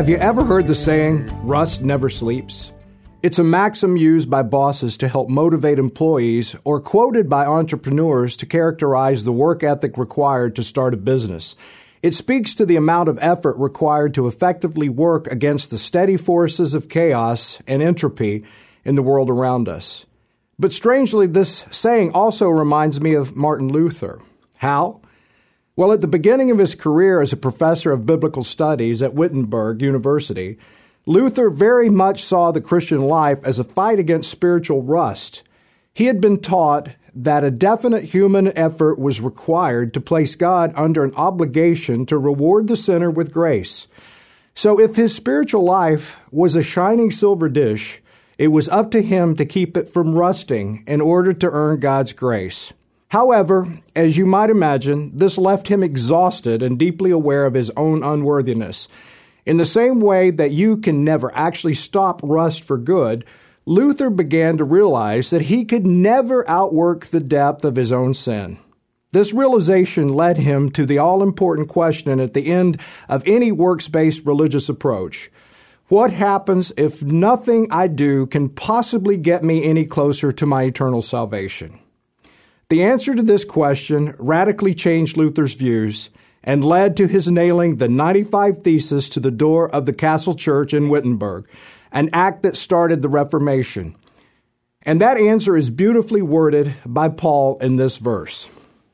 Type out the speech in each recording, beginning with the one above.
Have you ever heard the saying, rust never sleeps? It's a maxim used by bosses to help motivate employees or quoted by entrepreneurs to characterize the work ethic required to start a business. It speaks to the amount of effort required to effectively work against the steady forces of chaos and entropy in the world around us. But strangely, this saying also reminds me of Martin Luther. How? Well, at the beginning of his career as a professor of biblical studies at Wittenberg University, Luther very much saw the Christian life as a fight against spiritual rust. He had been taught that a definite human effort was required to place God under an obligation to reward the sinner with grace. So if his spiritual life was a shining silver dish, it was up to him to keep it from rusting in order to earn God's grace. However, as you might imagine, this left him exhausted and deeply aware of his own unworthiness. In the same way that you can never actually stop rust for good, Luther began to realize that he could never outwork the depth of his own sin. This realization led him to the all-important question at the end of any works-based religious approach. What happens if nothing I do can possibly get me any closer to my eternal salvation? The answer to this question radically changed Luther's views and led to his nailing the 95 Theses to the door of the Castle Church in Wittenberg, an act that started the Reformation. And that answer is beautifully worded by Paul in this verse.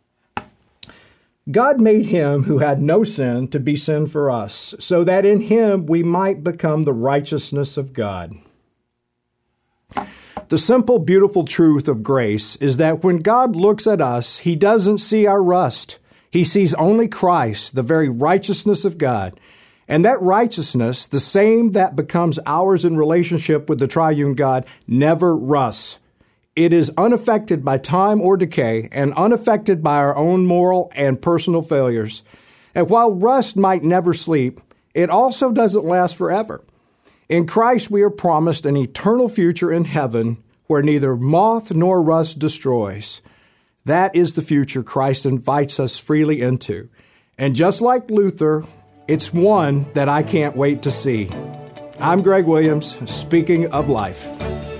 God made him who had no sin to be sin for us, so that in him we might become the righteousness of God. The simple, beautiful truth of grace is that when God looks at us, he doesn't see our rust. He sees only Christ, the very righteousness of God. And that righteousness, the same that becomes ours in relationship with the triune God, never rusts. It is unaffected by time or decay and unaffected by our own moral and personal failures. And while rust might never sleep, it also doesn't last forever. In Christ, we are promised an eternal future in heaven where neither moth nor rust destroys. That is the future Christ invites us freely into. And just like Luther, it's one that I can't wait to see. I'm Greg Williams, speaking of life.